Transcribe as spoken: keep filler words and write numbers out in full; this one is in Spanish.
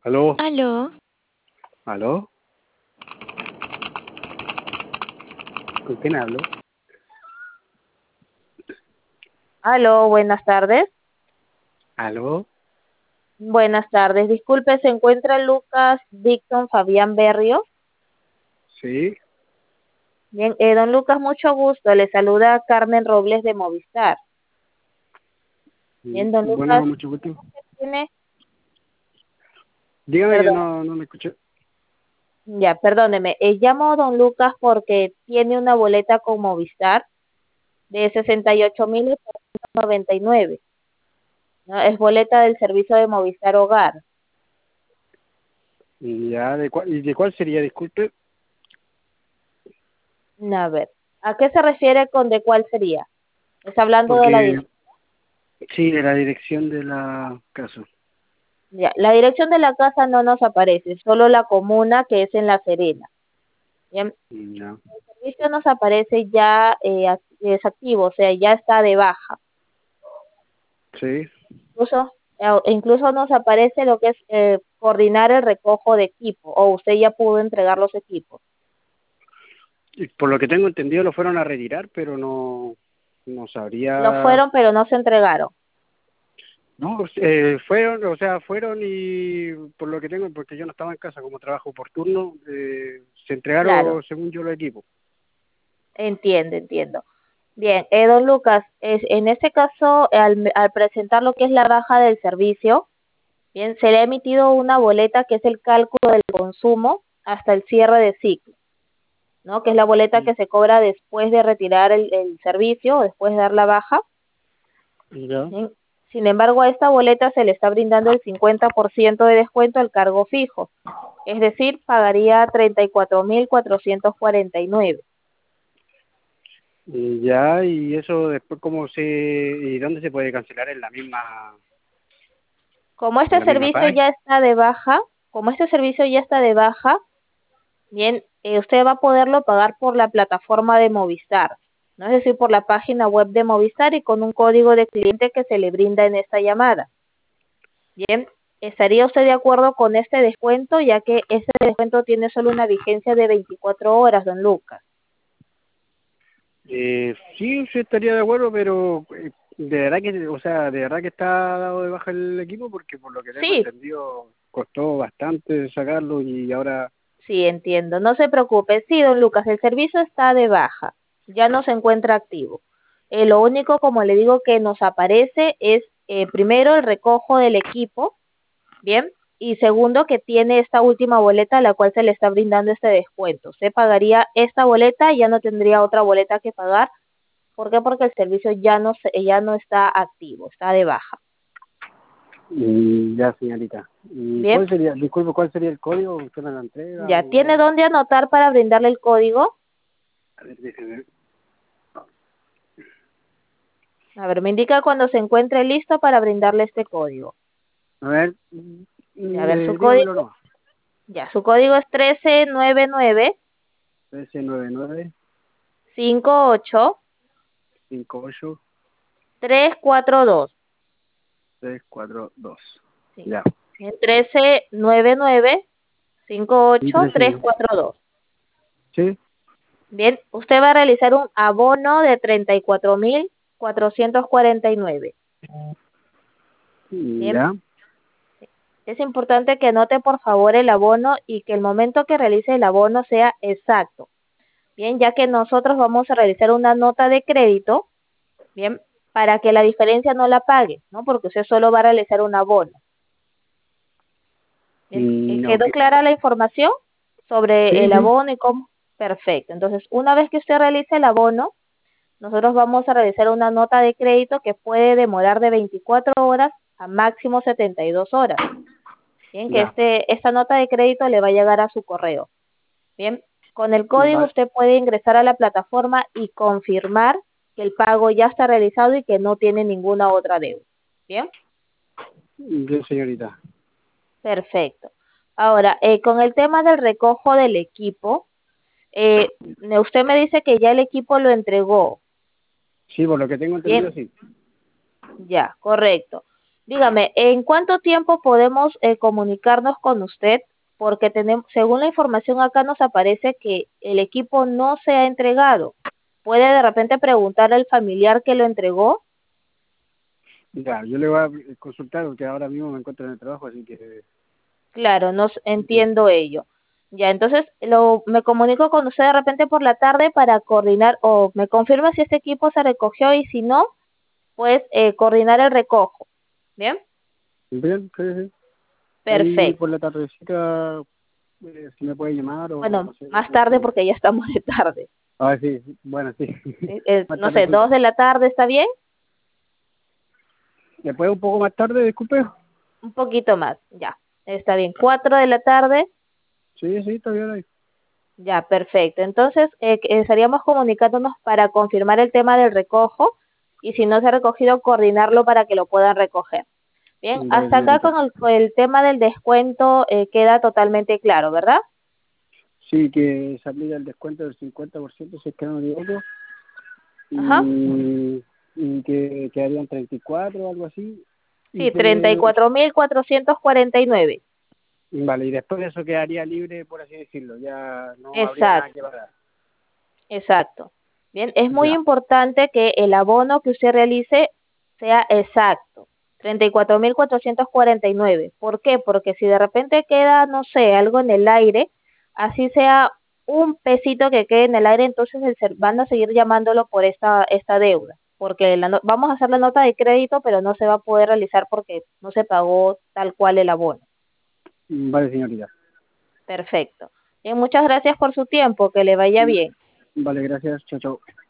¿Aló? Aló, ¿Aló? ¿Con quién hablo? Aló, buenas tardes. ¿Aló? Buenas tardes. Disculpe, ¿se encuentra Lucas Dixon Fabián Berrio? Sí. Bien, eh, don Lucas, mucho gusto. Le saluda Carmen Robles de Movistar. Mm, Bien, don Bueno, Lucas, mucho gusto. ¿usted tiene? Dígame que Perdón, no, no me escuché. ya, perdóneme. Eh, llamo a don Lucas porque tiene una boleta con Movistar de sesenta y ocho mil noventa y nueve, ¿no? Es boleta del servicio de Movistar Hogar. Y Ya, ¿de cuál, ¿y de cuál sería? Disculpe. A ver, ¿a qué se refiere con de cuál sería? ¿Está hablando de la Porque, dirección? sí, de la dirección de la casa. Ya, la dirección de la casa no nos aparece, solo la comuna que es en La Serena. Bien, Mm, Ya. el servicio nos aparece ya eh, ac- desactivo, o sea, ya está de baja. Sí. Incluso, eh, incluso nos aparece lo que es eh, coordinar el recojo de equipo, o usted ya pudo entregar los equipos. Y por lo que tengo entendido lo fueron a retirar, pero no, no Lo sabría. fueron, pero no se entregaron. No, eh, fueron, o sea, fueron y por lo que tengo, porque yo no estaba en casa, como trabajo por turno, eh, se Claro, entregaron, según yo, los equipos. entiendo, entiendo. Bien, eh, don Lucas, es, en este caso, al, al presentar lo que es la baja del servicio, bien, se le ha emitido una boleta que es el cálculo del consumo hasta el cierre de ciclo, ¿no? Que es la boleta Mm, que se cobra después de retirar el, el servicio o después de dar la baja. Ya. Bien. Sin embargo, a esta boleta se le está brindando el cincuenta por ciento de descuento al cargo fijo, es decir, pagaría treinta y cuatro mil cuatrocientos cuarenta y nueve. Y ya, y eso después, ¿cómo se, y dónde se puede cancelar? En la misma, Como en este la misma servicio página. ya está de baja, como este servicio ya está de baja, bien, eh, usted va a poderlo pagar por la plataforma de Movistar, ¿no? Es decir, por la página web de Movistar y con un código de cliente que se le brinda en esta llamada. Bien, ¿estaría usted de acuerdo con este descuento, ya que este descuento tiene solo una vigencia de veinticuatro horas, don Lucas? Eh, sí, sí estaría de acuerdo, pero eh, de verdad que, o sea, de verdad que está dado de baja el equipo, porque por lo que tengo Sí, entendido costó bastante sacarlo y ahora. sí, entiendo. No se preocupe. Sí, don Lucas, el servicio está de baja. Ya no se encuentra activo. Eh, lo único, como le digo, que nos aparece es, eh, primero, el recojo del equipo, ¿bien? Y segundo, que tiene esta última boleta a la cual se le está brindando este descuento. Usted pagaría esta boleta y ya no tendría otra boleta que pagar. ¿Por qué? Porque el servicio ya no, se- ya no está activo, está de baja. Y ya, señorita. ¿Y ¿Bien? cuál sería, disculpe, cuál sería el código? ¿Usted me lo entrega ¿Ya tiene o...? dónde anotar para brindarle el código? A ver, déjeme ver. A ver, me indica cuando se encuentre listo para brindarle este código. A ver, mm, Ya, a ver, su eh, código, dígamelo nomás. ya, su código es trece noventa y nueve trece noventa y nueve cincuenta y ocho cincuenta y ocho trescientos cuarenta y dos. trescientos cuarenta y dos. Sí. Ya. Bien, trece noventa y nueve cincuenta y Y ocho trescientos trece. cuarenta y dos. Sí. Bien, usted va a realizar un abono de treinta y cuatro mil cuatrocientos cuarenta y nueve. Y Bien, Ya. es importante que anote por favor el abono y que el momento que realice el abono sea exacto. Bien, ya que nosotros vamos a realizar una nota de crédito, bien, para que la diferencia no la pague, ¿no? Porque usted solo va a realizar un abono. Bien, eh, Mm, ok. ¿quedó clara la información sobre Sí, el sí. abono y cómo? Perfecto. Entonces, una vez que usted realice el abono, nosotros vamos a realizar una nota de crédito que puede demorar de veinticuatro horas a máximo setenta y dos horas. Bien, que Ya. este, esta nota de crédito le va a llegar a su correo. Bien, con el código Vale. usted puede ingresar a la plataforma y confirmar que el pago ya está realizado y que no tiene ninguna otra deuda. Bien, Bien, señorita. perfecto. Ahora, eh, con el tema del recojo del equipo, eh, usted me dice que ya el equipo lo entregó. Sí, por lo que tengo entendido, Bien, sí. ya, correcto. Dígame, ¿en cuánto tiempo podemos eh, comunicarnos con usted? Porque tenemos, según la información acá nos aparece que el equipo no se ha entregado. ¿Puede de repente preguntar al familiar que lo entregó? Ya, yo le voy a consultar porque ahora mismo me encuentro en el trabajo, así que... Claro, no s- Sí. entiendo ello. Ya, entonces lo, me comunico con usted de repente por la tarde para coordinar o me confirma si este equipo se recogió y si no, pues eh, coordinar el recojo. ¿Bien? Bien, sí, sí. Ahí por Perfecto. la tardecita, eh, si me puede llamar o no Bueno, sé, más no tarde sé. porque ya estamos de tarde. Ah, sí, sí, bueno, sí. Eh, eh, Más no sé, dos tardecita. de la tarde, ¿está bien? ¿Después un poco más tarde, disculpe? Un poquito más, ya. Está bien. Cuatro de la tarde, Sí, sí, está bien ahí. ya, perfecto. Entonces, eh, que- estaríamos comunicándonos para confirmar el tema del recojo y si no se ha recogido, coordinarlo para que lo puedan recoger. Bien, Vale, hasta acá señorita. con el, con el tema del descuento eh, queda totalmente claro, ¿verdad? Sí, que se aplica el descuento del cincuenta por ciento si es que no me equivoco. Ajá. Y, y que quedarían treinta y cuatro o algo así. Y Sí, treinta y que, cuatro mil cuatrocientos cuarenta y nueve. vale, y después de eso quedaría libre, por así decirlo. Ya no habría nada que Exacto. pagar. Exacto. Bien, es muy Ya. importante que el abono que usted realice sea exacto. treinta y cuatro mil cuatrocientos cuarenta y nueve. ¿Por qué? Porque si de repente queda, no sé, algo en el aire, así sea un pesito que quede en el aire, entonces el ser- van a seguir llamándolo por esta, esta deuda. Porque la no- vamos a hacer la nota de crédito, pero no se va a poder realizar porque no se pagó tal cual el abono. Vale, señorita. Perfecto. Bien, muchas gracias por su tiempo, que le vaya bien. Vale, gracias. Chao, chao.